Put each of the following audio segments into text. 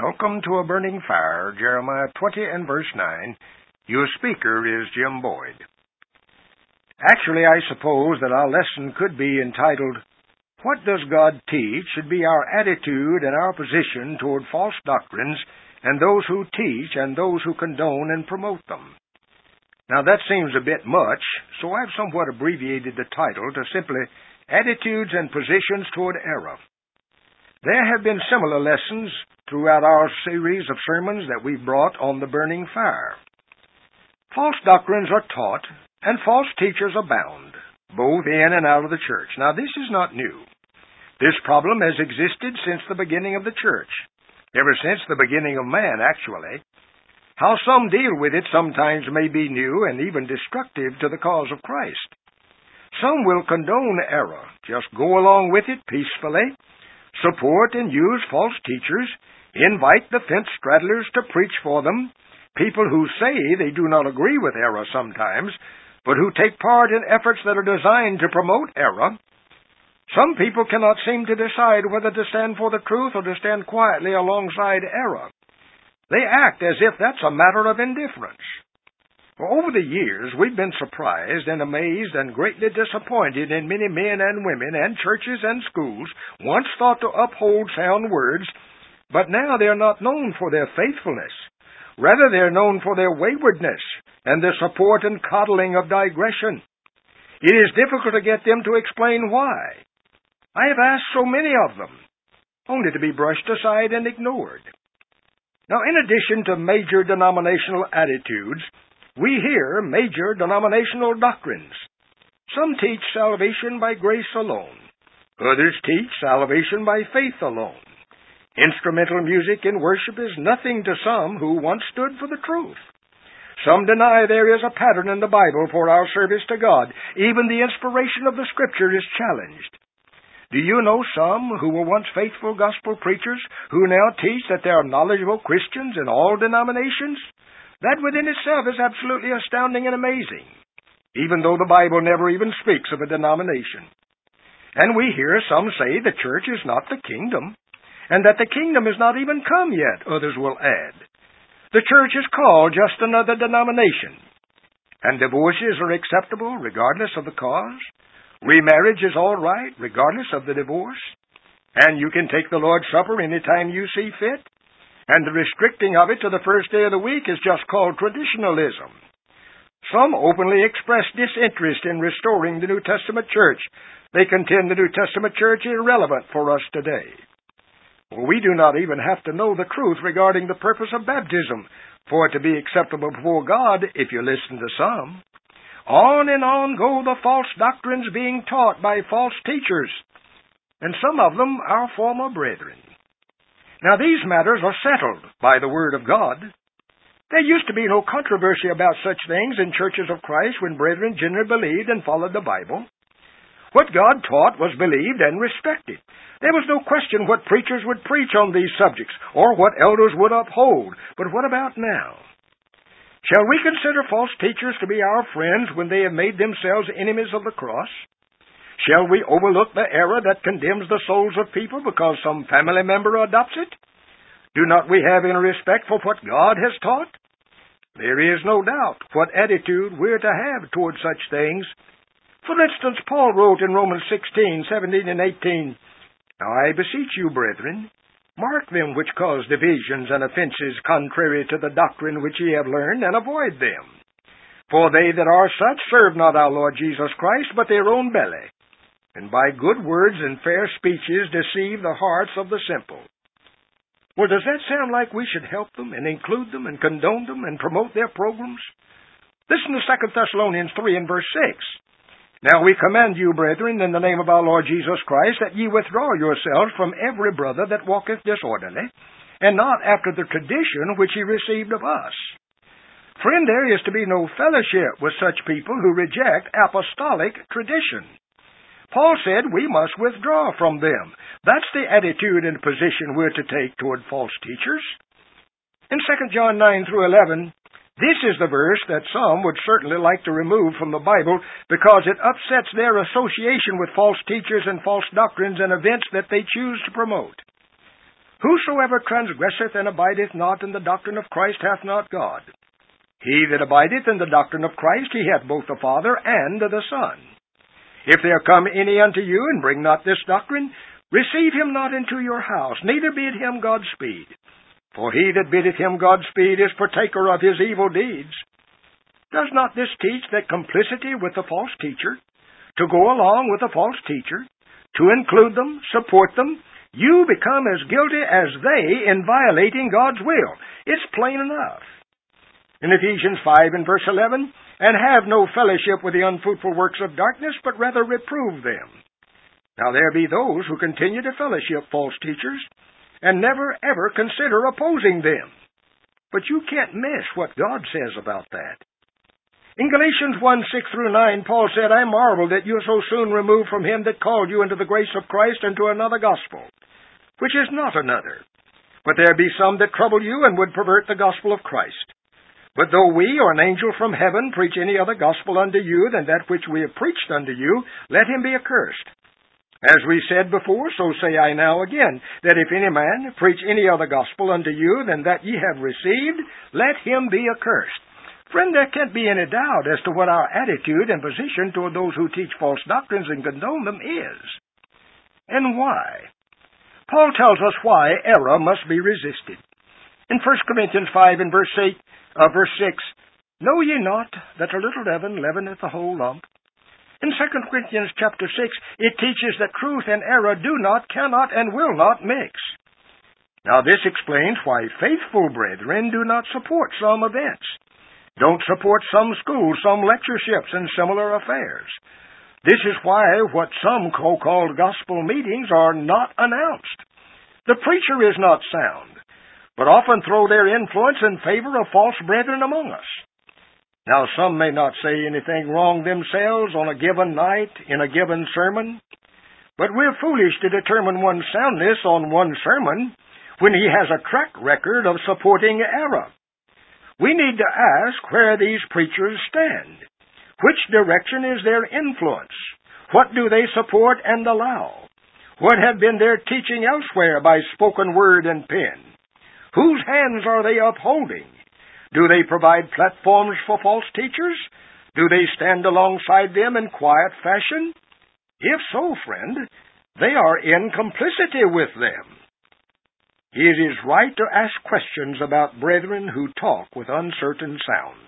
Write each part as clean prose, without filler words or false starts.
Welcome to A Burning Fire, Jeremiah 20 and verse 9. Your speaker is Jim Boyd. Actually, I suppose that our lesson could be entitled, What Does God Teach? Should be our attitude and our position toward false doctrines and those who teach and those who condone and promote them. Now that seems a bit much, so I've somewhat abbreviated the title to simply Attitudes and Positions Toward Error. There have been similar lessons throughout our series of sermons that we've brought on the burning fire. False doctrines are taught, and false teachers abound, both in and out of the church. Now, this is not new. This problem has existed since the beginning of the church, ever since the beginning of man, actually. How some deal with it sometimes may be new and even destructive to the cause of Christ. Some will condone error, just go along with it peacefully, support and use false teachers, invite the fence straddlers to preach for them, people who say they do not agree with error sometimes, but who take part in efforts that are designed to promote error. Some people cannot seem to decide whether to stand for the truth or to stand quietly alongside error. They act as if that's a matter of indifference. Over the years, we've been surprised and amazed and greatly disappointed in many men and women and churches and schools once thought to uphold sound words, but now they're not known for their faithfulness. Rather, they're known for their waywardness and the support and coddling of digression. It is difficult to get them to explain why. I have asked so many of them, only to be brushed aside and ignored. Now, in addition to major denominational attitudes, we hear major denominational doctrines. Some teach salvation by grace alone. Others teach salvation by faith alone. Instrumental music in worship is nothing to some who once stood for the truth. Some deny there is a pattern in the Bible for our service to God. Even the inspiration of the Scripture is challenged. Do you know some who were once faithful gospel preachers who now teach that they are knowledgeable Christians in all denominations? That within itself is absolutely astounding and amazing, even though the Bible never even speaks of a denomination. And we hear some say the church is not the kingdom, and that the kingdom is not even come yet, others will add. The church is called just another denomination, and divorces are acceptable regardless of the cause. Remarriage is all right regardless of the divorce, and you can take the Lord's Supper any time you see fit. And the restricting of it to the first day of the week is just called traditionalism. Some openly express disinterest in restoring the New Testament church. They contend the New Testament church is irrelevant for us today. Well, we do not even have to know the truth regarding the purpose of baptism for it to be acceptable before God if you listen to some. On and on go the false doctrines being taught by false teachers, and some of them our former brethren. Now, these matters are settled by the Word of God. There used to be no controversy about such things in churches of Christ when brethren generally believed and followed the Bible. What God taught was believed and respected. There was no question what preachers would preach on these subjects or what elders would uphold. But what about now? Shall we consider false teachers to be our friends when they have made themselves enemies of the cross? Shall we overlook the error that condemns the souls of people because some family member adopts it? Do not we have any respect for what God has taught? There is no doubt what attitude we're to have toward such things. For instance, Paul wrote in Romans 16:17 and 18, Now I beseech you, brethren, mark them which cause divisions and offenses contrary to the doctrine which ye have learned, and avoid them. For they that are such serve not our Lord Jesus Christ, but their own belly, and by good words and fair speeches deceive the hearts of the simple. Well, does that sound like we should help them and include them and condone them and promote their programs? Listen to 2 Thessalonians 3 and verse 6. Now we command you, brethren, in the name of our Lord Jesus Christ, that ye withdraw yourselves from every brother that walketh disorderly, and not after the tradition which ye received of us. Friend, there is to be no fellowship with such people who reject apostolic tradition. Paul said we must withdraw from them. That's the attitude and position we're to take toward false teachers. In 2 John 9 through 11, this is the verse that some would certainly like to remove from the Bible because it upsets their association with false teachers and false doctrines and events that they choose to promote. Whosoever transgresseth and abideth not in the doctrine of Christ hath not God. He that abideth in the doctrine of Christ, he hath both the Father and the Son. If there come any unto you, and bring not this doctrine, receive him not into your house, neither bid him Godspeed. For he that biddeth him Godspeed is partaker of his evil deeds. Does not this teach that complicity with the false teacher, to go along with a false teacher, to include them, support them, you become as guilty as they in violating God's will? It's plain enough. In Ephesians 5 and verse 11, and have no fellowship with the unfruitful works of darkness, but rather reprove them. Now there be those who continue to fellowship false teachers, and never ever consider opposing them. But you can't miss what God says about that. In Galatians 1:6-9, Paul said, I marvel that you so soon remove from him that called you into the grace of Christ into another gospel, which is not another. But there be some that trouble you, and would pervert the gospel of Christ. But though we or an angel from heaven preach any other gospel unto you than that which we have preached unto you, let him be accursed. As we said before, so say I now again, that if any man preach any other gospel unto you than that ye have received, let him be accursed. Friend, there can't be any doubt as to what our attitude and position toward those who teach false doctrines and condone them is. And why? Paul tells us why error must be resisted. In 1 Corinthians 5 and verse 6, Know ye not that a little leaven leaveneth the whole lump? In 2 Corinthians chapter 6, it teaches that truth and error do not, cannot, and will not mix. Now this explains why faithful brethren do not support some events, don't support some schools, some lectureships, and similar affairs. This is why what some so-called gospel meetings are not announced. The preacher is not sound, but often throw their influence in favor of false brethren among us. Now, some may not say anything wrong themselves on a given night in a given sermon, but we're foolish to determine one's soundness on one sermon when he has a track record of supporting error. We need to ask where these preachers stand. Which direction is their influence? What do they support and allow? What have been their teaching elsewhere by spoken word and pen? Whose hands are they upholding? Do they provide platforms for false teachers? Do they stand alongside them in quiet fashion? If so, friend, they are in complicity with them. It is right to ask questions about brethren who talk with uncertain sound.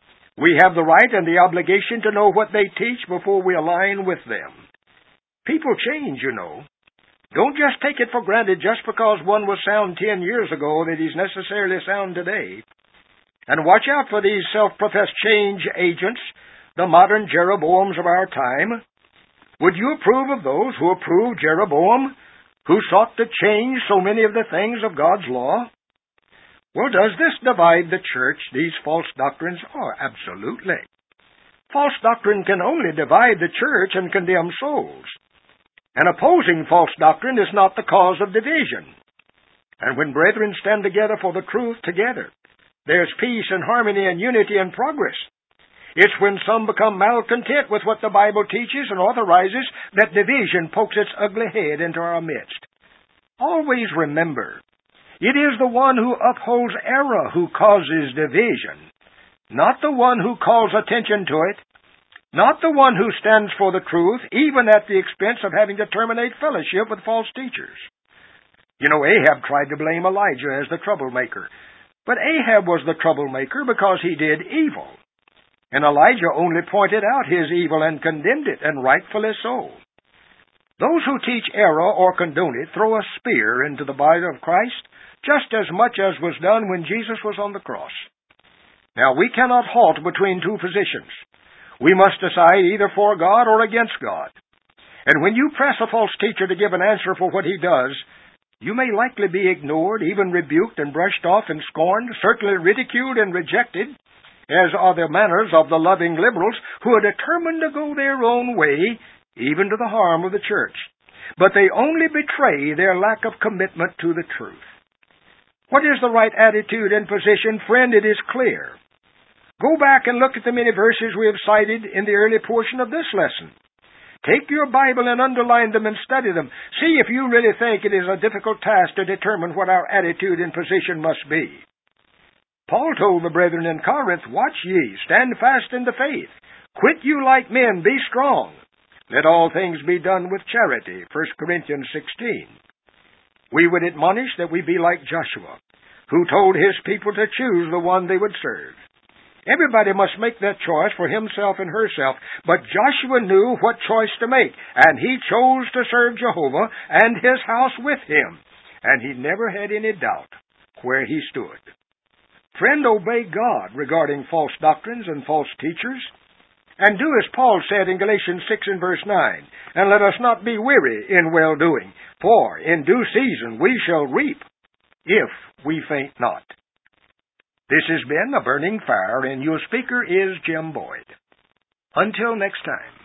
We have the right and the obligation to know what they teach before we align with them. People change, you know. Don't just take it for granted just because one was sound 10 years ago that he's necessarily sound today. And watch out for these self-professed change agents, the modern Jeroboams of our time. Would you approve of those who approve Jeroboam, who sought to change so many of the things of God's law? Well, does this divide the church, these false doctrines? Oh, absolutely. False doctrine can only divide the church and condemn souls. And opposing false doctrine is not the cause of division. And when brethren stand together for the truth together, there's peace and harmony and unity and progress. It's when some become malcontent with what the Bible teaches and authorizes that division pokes its ugly head into our midst. Always remember, it is the one who upholds error who causes division, not the one who calls attention to it, not the one who stands for the truth, even at the expense of having to terminate fellowship with false teachers. You know, Ahab tried to blame Elijah as the troublemaker, but Ahab was the troublemaker because he did evil. And Elijah only pointed out his evil and condemned it, and rightfully so. Those who teach error or condone it throw a spear into the body of Christ, just as much as was done when Jesus was on the cross. Now, we cannot halt between two positions. We must decide either for God or against God. And when you press a false teacher to give an answer for what he does, you may likely be ignored, even rebuked and brushed off and scorned, certainly ridiculed and rejected, as are the manners of the loving liberals who are determined to go their own way, even to the harm of the church. But they only betray their lack of commitment to the truth. What is the right attitude and position? Friend, it is clear. Go back and look at the many verses we have cited in the early portion of this lesson. Take your Bible and underline them and study them. See if you really think it is a difficult task to determine what our attitude and position must be. Paul told the brethren in Corinth, "Watch ye, stand fast in the faith. Quit you like men, be strong. Let all things be done with charity." 1 Corinthians 16. We would admonish that we be like Joshua, who told his people to choose the one they would serve. Everybody must make that choice for himself and herself, but Joshua knew what choice to make, and he chose to serve Jehovah and his house with him, and he never had any doubt where he stood. Friend, obey God regarding false doctrines and false teachers, and do as Paul said in Galatians 6 and verse 9, "And let us not be weary in well-doing, for in due season we shall reap, if we faint not." This has been A Burning Fire, and your speaker is Jim Boyd. Until next time.